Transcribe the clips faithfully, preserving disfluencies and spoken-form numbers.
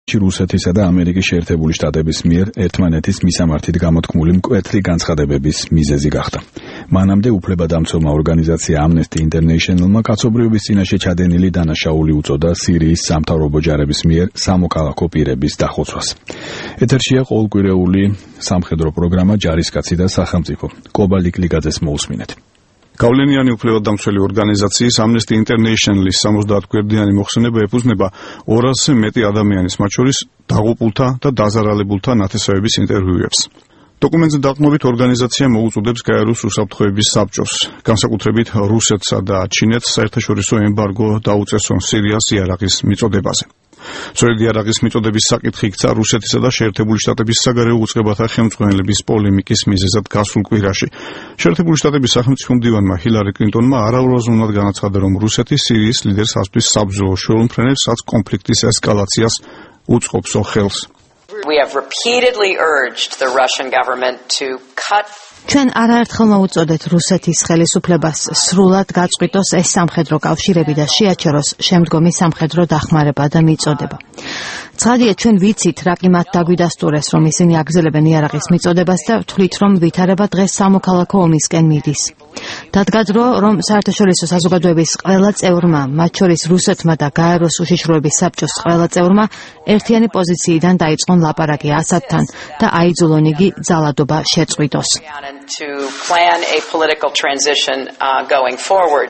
რუსეთისა და ამერიკის შეერთებული შტატების მიერ ერთმანეთის მისამართით გამოთქმული მკვეთრი განცხადებების მიზეზი გახდა. მანამდე უფლებადამცველმა ორგანიზაცია Amnesty International-მა კაცობრიობის წინაშე ჩადენილი დანაშაული უწოდა სირიის სამთავრობო ჯარების მიერ სამოქალაქო პირების დახოცვას. ეთერშია ყოველკვირეული სამხედრო პროგრამა ჯარისკაცი და სახელმწიფო. კობალტ ლიგაძეს მოусმინეთ. გავლენიანი უფლებადამცველი ორგანიზაციის Amnesty International-ის სამოცდაათ გვერდიანი მოხსენება ეფუძნება ორასზე მეტი ადამიანის, მათ შორის დაღუპულთა და დაზარალებულთა ნათესავების ინტერვიუებს. დოკუმენტზე დაყრდნობით ორგანიზაცია მოუწოდებს გაეროს უსაფრთხოების საბჭოს, განსაკუთრებით რუსეთსა და ჩინეთს საერთაშორისო ემბარგო დაუწესონ სირიას იარაღის მიწოდებაზე. სწორედ იარაღის მიწოდების საკითხი იქცა რუსეთისა და შეერთებული შტატების საგარეო უწყებათა ხელმძღვანელების პოლემიკის მიზეზად გასულ კვირაში. შეერთებული შტატების სახელმწიფო მდივანმა ჰილარი კლინტონმა არაურაზრუნად განაცხადა, რომ რუსეთი სირიის ლიდერს ასვლის საბრძოლო შუალმფრენებს, რაც კონფლიქტის ესკალაციას უწყობსო ხელს. We have repeatedly urged the Russian government to cut ჩვენ არაერთხელ მოუწოდეთ რუსეთის ხელისუფლებას სრულად გაწყვიტოს ეს სამხედრო კავშირები და შეაჩეროს შემდგომი სამხედრო დახმარება და მიწოდება. ცხადია, ჩვენ ვიცით, რა კი მათ დაგვიდასტურეს, რომ ისინი აგრძელებენ იარაღის მიწოდებას და ვთვლით, რომ ვითარება დღეს სამოქალაქო ომისკენ მიდის. დადგა დრო, რომ საერთაშორისო საზოგადოების ყველა წევრმა, მათ შორის რუსეთმა და გაეროს უშიშროების საბჭოს ყველა წევრმა, ერთიანი პოზიციიდან დაიწყონ ლაპარაკი ასადთან და აიძულონ იგი ძალადობა შეწყვიტოს. to plan a political transition uh, going forward.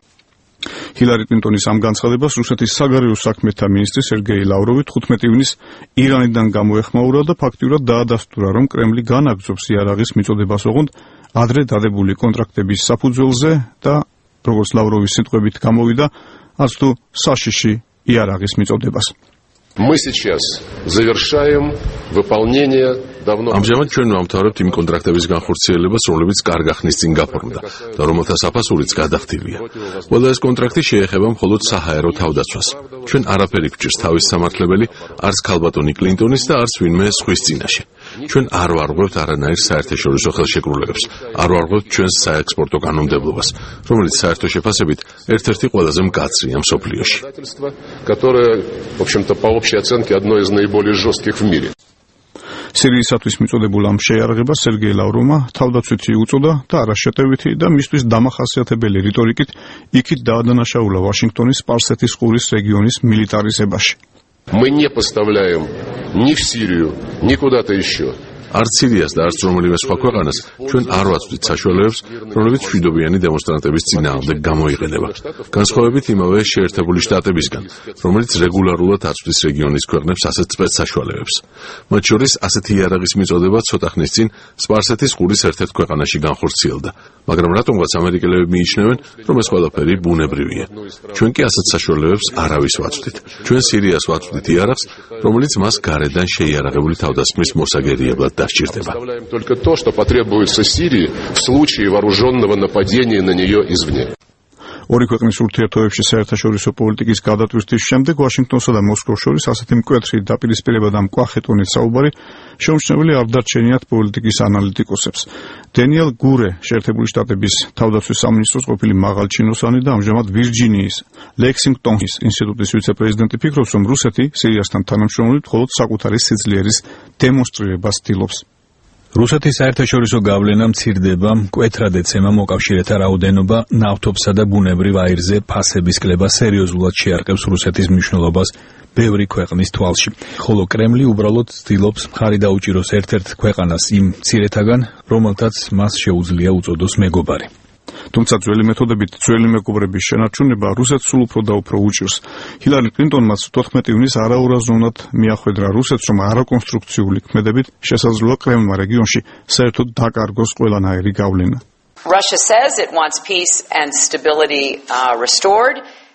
ჰილარი კლინტონის ამ განცხადებას რუსეთის საგარეო საქმეთა მინისტრი სერგეი ლავროვი თხუთმეტი ივნის ირანიდან გამოეხმაურა და ფაქტიურად დაადასტურა, რომ კრემლი განაგრძობს იარაღის მიწოდებას, ოღონდ ადრე დადებული კონტრაქტების საფუძველზე და, როგორც ლავროვის სიტყვებით გამოვიდა, არც თუ საშიში იარაღის მიწოდებას. Мы сейчас завершаем выполнение давно ამჟამად ჩვენ ვამთავრებთ იმ კონტრაქტების განხორციელებას, რომლებიც კარგა ხნის წინ გაფორმდა და რომელთა საფასურიც გადახდილია. ყველა ეს კონტრაქტი შეეხება მხოლოდ საჰაერო თავდაცვას. ჩვენ არაფერი გვჭირს თავის სამართლებელი, არც ქალბატონი კლინტონის და არც ვინმე სხვის წინაშე. ჩვენ არ ვარღვევთ არანაირ საერთაშორისო ხელშეკრულებებს, არ ვარღვევთ ჩვენს საექსპორტო კანონმდებლობას, რომელიც საერთო შეფასებით ერთ-ერთი ყველაზე მკაცრია მსოფლიოში. которое, в общем-то, по общей оценке одно из наиболее жестких в мире. სირიისათვის მიწოდებულ ამ შეიარაღებას სერგეი ლავროვმა თავდაცვითი უწოდა და არაშეტევითი და მისთვის დამახასიათებელი რიტორიკით იქით დაადანაშაულა ვაშინგტონის სპარსეთის ყურის რეგიონის მილიტარიზებაში. Мы не поставляем ни в Сирию, ни куда-то еще. არც სირიას და არც რომელიმე სხვა ქვეყანას ჩვენ არ ვაწვდით საშუალებებს, რომლებიც მშვიდობიანი დემონსტრანტების წინააღმდეგ გამოიყენება. განსხვავებით იმავე შეერთებული შტატებისგან, რომელიც რეგულარულად აწვდის რეგიონის ქვეყნებს ასეთ სპეცსაშუალებებს. მათ შორის ასეთი იარაღის მიწოდება ცოტა ხნის წინ სპარსეთის ყურის ერთ-ერთ ქვეყანაში განხორციელდა, მაგრამ რატომღაც ამერიკელები მიიჩნევენ, რომ ეს ყველაფერი ბუნებრივია. ჩვენ კი ასეთ საშუალებებს არავის ვაწვდით. ჩვენ სირიას ვაწვდით იარაღს, რომელიც მას გარედან შეიარაღებული თავდასხმის მოსაგერიებლად Представляем только то, что потребуется Сирии в случае вооруженного нападения на нее извне. ორი ქვეყნის ურთიერთობებში საერთაშორისო პოლიტიკის გადატვირთვის შემდეგ ვაშინგტონსა და მოსკოვს შორის ასეთი მკვეთრი დაპირისპირება და მკვახეტონით საუბარი შეუმჩნეველი არ დარჩენიათ პოლიტიკის ანალიტიკოსებს. დენიელ გურე, შეერთებული შტატების თავდაცვის სამინისტროს ყოფილი მაღალჩინოსანი და ამჟამად ვირჯინიის ლექსინგტონის ინსტიტუტის ვიცე-პრეზიდენტი ფიქრობს, რომ რუსეთი სირიასთან თანამშრომლობით მხოლოდ საკუთარი სიძლიერის დემონსტრირებას ცდილობს. რუსეთის საერთაშორისო გავლენა მცირდება, მკვეთრად ეცემა მოკავშირეთა რაოდენობა, ნავთობსა და ბუნებრივ აირზე ფასების კლება სერიოზულად შეარყევს რუსეთის მნიშვნელობას ბევრი ქვეყნის თვალში. ხოლო კრემლი უბრალოდ ცდილობს მხარი დაუჭიროს ერთ-ერთ ქვეყანას იმ მცირეთაგან, რომელთაც მას შეუძლია უწოდოს მეგობარი. თუმცა ძველი მეთოდებით ძველი მეგობრების შენარჩუნება რუსეთს სულ უფრო და უფრო უჭირს. ჰილარი კლინტონმა თოთხმეტი ივნის არაურაზრუნად მიახვედრა რუსეთს, რომ არაკონსტრუქციული ქმედებით შესაძლოა კრემლმა რეგიონში საერთოდ დაკარგოს ყველანაირი გავლენა. Russia says it wants peace and stability uh, restored.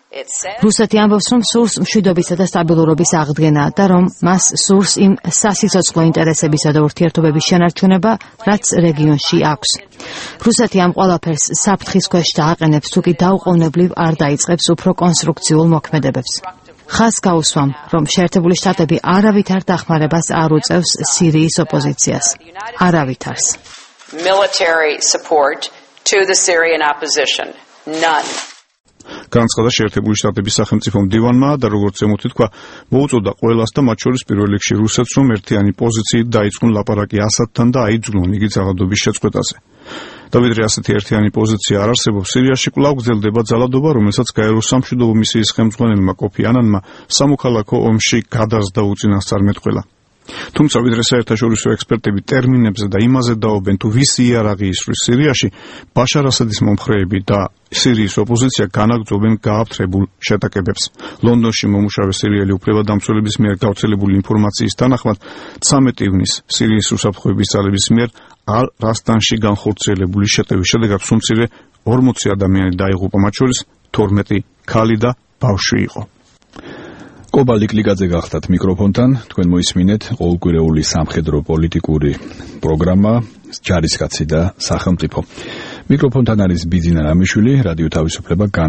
რუსეთი ამბობს, რომ სურს მშვიდობისა და სტაბილურობის აღდგენა და რომ მას სურს იმ სასიცოცხლო ინტერესებისა და ურთიერთობების შენარჩუნება, რაც რეგიონში აქვს. რუსეთი ამ ყველაფერს საფრთხის ქვეშ დააყენებს, თუ კი დაუყოვნებლივ არ დაიწყებს უფრო კონსტრუქციულ მოქმედებებს. ხაზს გაუსვამ, რომ შეერთებული შტატები არავითარ დახმარებას არ უწევს სირიის ოპოზიციას. არავითარს. Military support to the Syrian opposition. None. განაცხადა შეერთებული შტატების სახელმწიფო მდივანმა და როგორც ემუთი თქვა, მოუწოდა ყველას და მათ შორის პირველ რიგში რუსეთს, რომ ერთიანი პოზიციით დაიწყონ ლაპარაკი ასადთან და აიძულონ იგი ძალადობის შეწყვეტაზე. და ვიდრე ასეთი ერთიანი პოზიცია არ არსებობს, სირიაში კვლავ გრძელდება ძალადობა, რომელსაც გაეროს სამშვიდობო მისიის ხელმძღვანელმა კოფი ანანმა სამოქალაქო ომში გადასდა უწინასწარმეტყველა. თუმცა ვიდრე საერთაშორისო ექსპერტები ტერმინებზე და იმაზე დაობენ, თუ ვის იარაღი ისვრის სირიაში, ბაშარ ასადის მომხრეები და სირიის ოპოზიცია განაგრძობენ გააფთრებულ შეტაკებებს. ლონდონში მომუშავე სირიელი უფლებადამცველების მიერ გავრცელებული ინფორმაციის თანახმად, ცამეტი ივნისს სირიის უსაფრთხოების ძალების მიერ ალ-რასტანში განხორციელებული შეტევის შედეგად სულ ორმოცი ადამიანი დაიღუპა, მათ შორის თორმეტი ქალი და ბავშვი იყო. კობა ლიკლიკაძე გახდათ მიკროფონთან, თქვენ მოისმინეთ ყოველკვირეული სამხედრო პოლიტიკური პროგრამა ჯარისკაცი და სახელმწიფო. მიკროფონთან არის ბიძინა რამიშვილი, რადიო თავისუფლება.